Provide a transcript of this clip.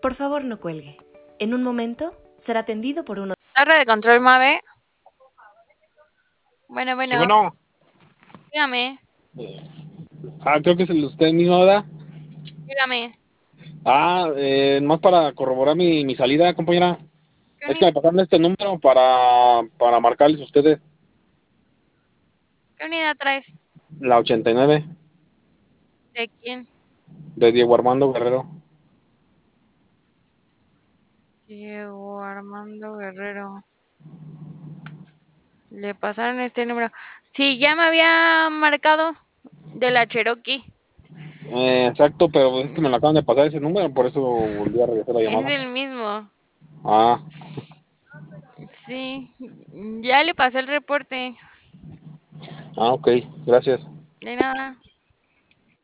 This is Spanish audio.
Por favor, no cuelgue. En un momento será atendido por uno. Torre de control Mave. Bueno, Sí, bueno, bueno. dígame, Creo que es el usted mismo, ¿verdad? dígame. Más para corroborar mi salida, compañera. ¿Qué, Es que me pasaron este número para marcarles a ustedes. qué unidad traes? La 89 ¿De quién? de Diego Armando Guerrero. Diego Armando Guerrero. Le pasaron este número. Sí, ya me había marcado de la Cherokee. Exacto, pero es que me lo acaban de pasar ese número, por eso volví a regresar la Es llamada. el mismo. Ah, Sí, ya le pasé el reporte. ok, gracias. De nada.